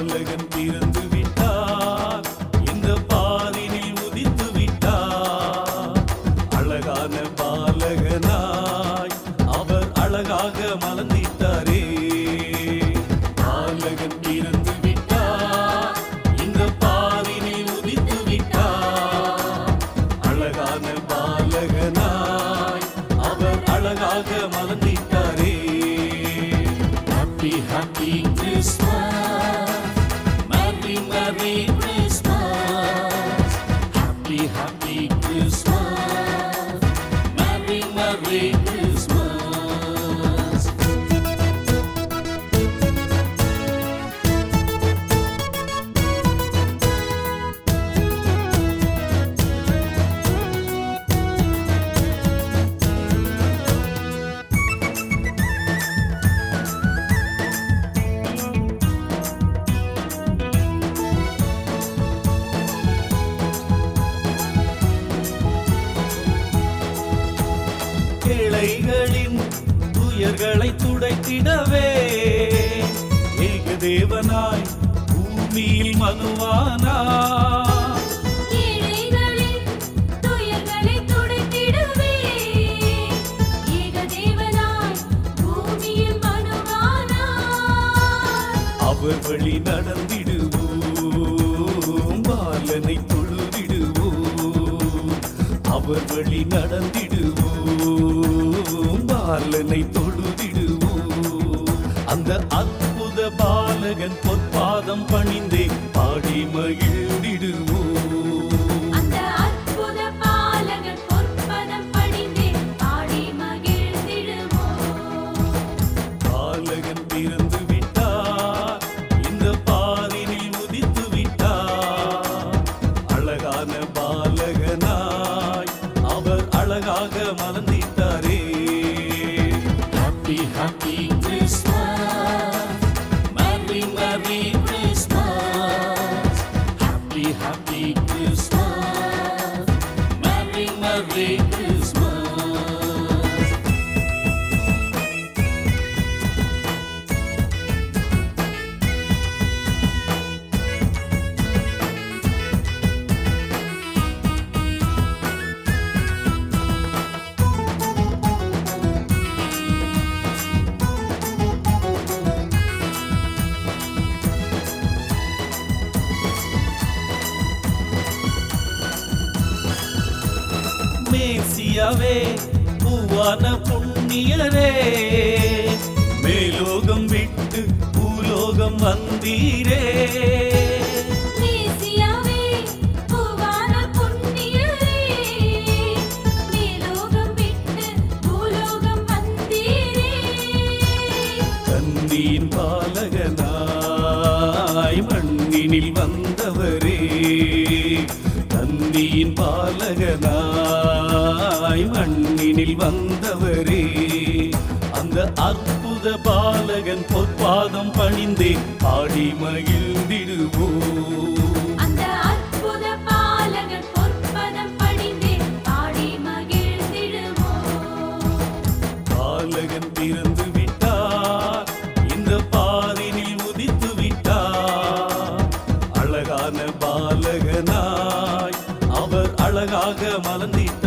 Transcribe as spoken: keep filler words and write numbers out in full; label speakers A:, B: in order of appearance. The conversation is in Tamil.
A: பாலகன் பிறந்து விட்டார், இந்த பாரினில் உதித்து விட்டார். அழகான பாலகனாய் அவர் அழகாக மலர்ந்திட்டாரே. பாலகன் பிறந்து விட்டார், இந்த பாரினில் உதித்து விட்டார். அழகான பாலகனாய் அவர் அழகாக மலர்ந்திட்டாரே. Happy, happy Christmas, Merry, Merry Christmas. Happy, happy Christmas, Merry, Merry Christmas. ஏழைகளின் துயர்களை துடைத்திடவே ஏகதேவனாய் பூமியில் மனுவானார்.
B: ஏழைகளின் துயர்களை துடைத்திடவே ஏகதேவனாய் பூமியில் மனுவானார்.
A: அவர் வழி நடந்திடுவோம், பாலனை தொழுதிடுவோம். அவர் வழி நடந்திடுவோம், பாலனை தொழுதிடுவோம். அந்த அற்புத பாலகன் பொற்பாதம் பணிந்தே பாடி மகிழ்ந்திடுவோம்.
B: அந்த அற்புத பாலகன் பொற்பதம் பணிந்தே பாடி மகிழ்ந்திடுவோம்.
A: பாலகன் பிறந்து விட்டார், இந்த பாரினில் உதித்து விட்டார். அழகான பாலகனாய் அவர் அழகாக மலர்ந்திட்டாரே. Happy, happy Christmas, Merry, Merry Christmas. Happy, happy Christmas, Merry, Merry Christmas. மேசியாவே பூவான புண்ணியரே, மேலோகம் விட்டு பூலோகம் வந்தீரே.
B: மேசியாவே பூவான புண்ணியரே, மேலோகம் விட்டு பூலோகம் வந்தீரே.
A: கன்னியின் பாலகனாய் மண்ணினில் வந்தவரே. கன்னியின் பாலகனாய் மண்ணினில் வந்தவரே. அந்த அற்புத பாலகன் பொற்பாதம் பணிந்தே பாடி மகிழ்ந்திடுவோம்.
B: அந்த அற்புத பாலகன் பொற்பதம் பணிந்தே பாடி மகிழ்ந்திடுவோம்.
A: பாலகன் பிறந்து விட்டார், இந்த பாரினில் உதித்து விட்டார். அழகான பாலகனாய் அவர் அழகாக மலர்ந்திட்டார்.